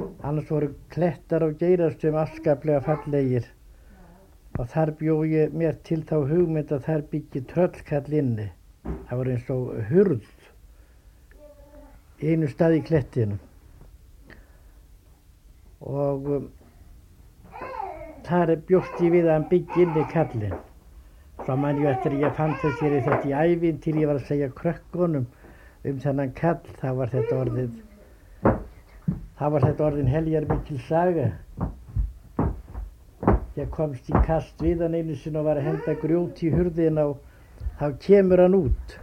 Annars voru klettar og geirastum afskaplega fallegir og þar bjó ég mér til þá hugmynd að þar byggi tröllkall inni. Það var eins og hurð í einu stað í klettinum og þar bjóst ég við að hann byggi inni kallinn. Svo man ég eftir að ég fann þessir þetta í ævintýri, ég var að segja krökkunum þennan kall, þá var þetta orðin heljarmikil saga. Ég komst í kast við hann einu sinni og var að henda grjóti í hurðina og þá kemur hann út.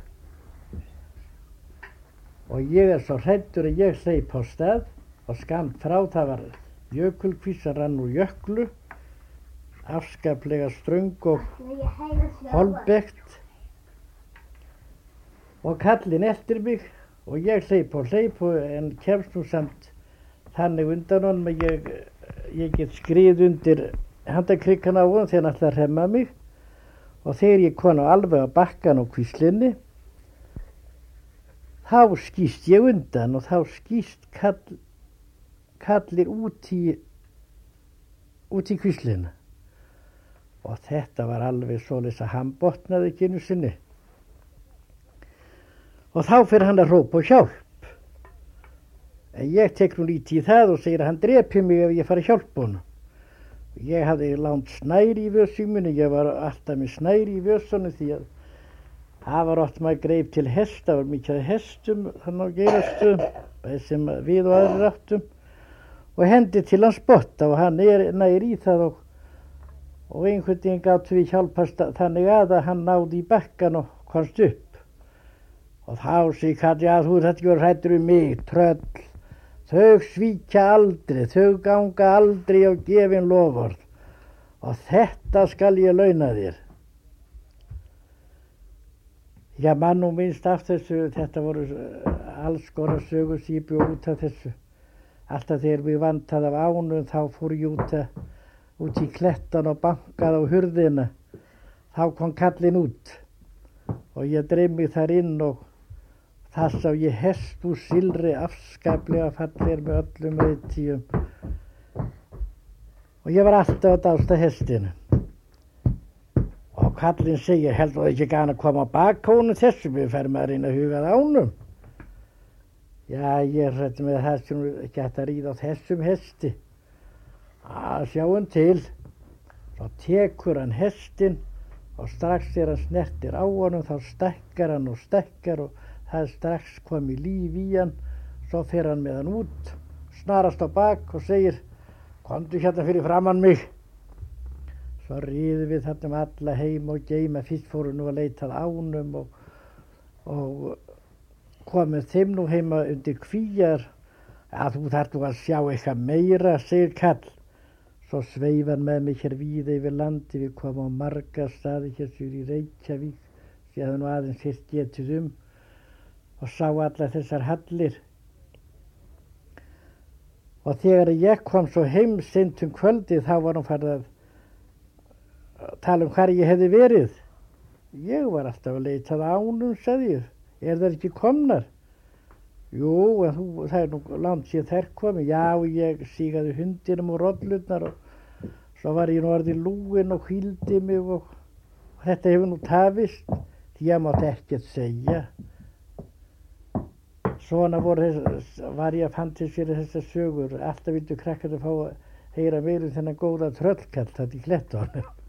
Og ég svo hræddur að ég hleyp á stað og skammt frá það var jökulkvís sem rann úr jöklu, afskaplega ströng og holbekt. Og kallinn eftir mig og ég hleyp en kemst nú samt þannig undan honum að ég get skrið undir handakrikana á honum þegar hann ætlar að hremma mig og þegar ég kom alveg á bakkan og kvíslinni þá skýst ég undan og þá skýst kallir út í kvíslina og þetta var alveg svoleiðis að hann botnaði ekki einu sinni. Og þá fer hann að hrópa á hjálp. En ég tek nú lítið í það og segir að hann drepi mig ef ég fari að hjálpa honum. Ég hafði lánt snæri í vössinni, ég var alltaf með snæri í vössunum því að það var oft maður greip til hest, það var mikið hestum þannig á Geirastöðum, sem við og aðrir áttum, og hendi til hans spotta og hann nær í það og einhvern veginn gátu við hjálpast þannig að hann náði í bakkan og komst upp. Og þá segir Kalli að þú þetta ekki verið hræddur um mig, tröll. Þau svíkja aldrei, þau ganga aldrei á gefin loforð. Og þetta skal ég launa þér. Já, mann og minnst af þessu, þetta voru alls konar sögur sem ég bjó út af þessu. Alltaf þegar við vantaði af ánum þá fór ég út í klettan og bankaði á hurðina. Þá kom kallinn út og ég dreif mig þar inn og þar sá ég hest úr silfri afskaplega fallegir með öllum reiðtygjum og ég var alltaf að dásta hestinu. Og kallinn segir, heldur það ekki gana að koma á bakhónu þessum, við ferum að reyna að huga að ánum. Já, ég hrætti með það sem ekki hægt að ríða á þessum hesti. Að sjáum til. Svo tekur hann hestinn og strax þegar hann snertir á honum þá stækkar hann og stækkar og það strax komið líf í hann. Svo fer hann með hann út, snarast á bak og segir, komdu hérna fyrir framann mig. Svo riðum við þarna um alla heim og geima. Fyrst fóru nú að leita að ánum og komið þeim nú heima undir kvíar. Að þú þarft nú að sjá eitthvað meira, segir Kall. Svo sveif hann með mig hér víða yfir landi. Við komum á marga staði hér sur í Reykjavík. Ég hafði nú aðeins fyrst getið og sá allar þessar hallir. Og þegar ég kom svo heim seint kvöldið þá var hann farið að tala hvar ég hefði verið. Ég var alltaf að leita að ánum, sagði ég. Það ekki komnar? Jú, en það nú langt síðan þær komið. Já, ég sígaði hundinum og rollurnar og svo var ég nú orðið lúinn og hvíldi mig og þetta hefur nú tafist. Því ég mátti ekkert segja. Svona var ég að fantasera þessar sögur. Alltaf vildu krakkar að fá að heyra meira þennan góða tröllkall þarna í Klettunum.